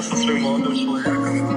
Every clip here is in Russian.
со своим молодым человеком.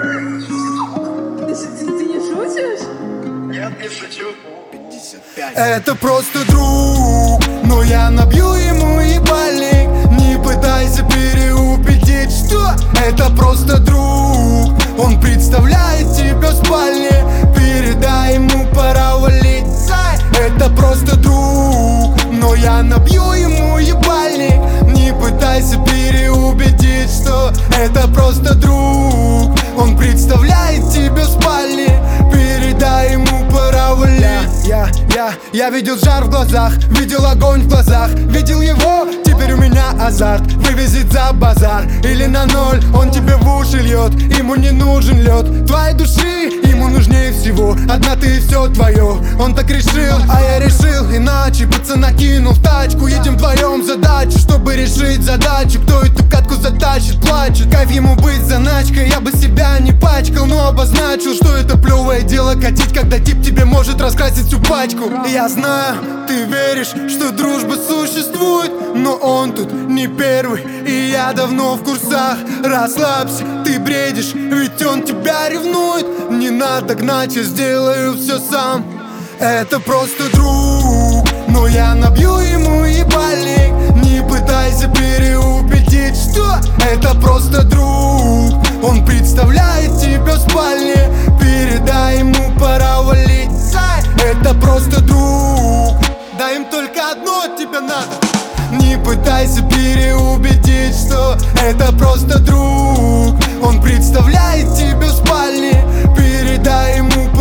Ты не шутишь? Нет, не шучу. Это просто друг, но я набью ему ебальник. Не пытайся переубедить, что это просто друг. Он представляет тебя в спальне, передай ему, пора валить. Это просто друг, но я набью ему ебальник. Не пытайся переубедить, что это просто друг. Он представляет тебя в спальне, передай ему, пора валить. Я видел жар в глазах, видел огонь в глазах, видел его, теперь у меня азарт. Вывезет за базар или на ноль, он тебе в уши льет. Ему не нужен лед твоей души, ему нужнее всего одна ты и все твое. Он так решил, а я решил иначе. Пацана кинул в тачку, едем вдвоем задачу, чтобы решить задачу. Кто эту катку затащит, плачет. Кайф ему быть заначкой, я бы себя не пачкал, но обозначил, что это плевое дело катить, когда тип тебе может раскрасить всю пачку. Я знаю, ты веришь, что дружба существует, но он тут не первый, и я давно в курсах. Расслабься, ты бредишь, ведь он тебя ревнует. Не надо гнать, я сделаю все сам. Это просто друг, но я набью ему ебальник. Не пытайся переубедить, что это просто друг. Он представляет тебя в спальне, передай ему, пора валить. Это просто друг, дай им только одно от тебя надо. Не пытайся переубедить, что это просто друг. Он представляет тебя в спальне, передай ему,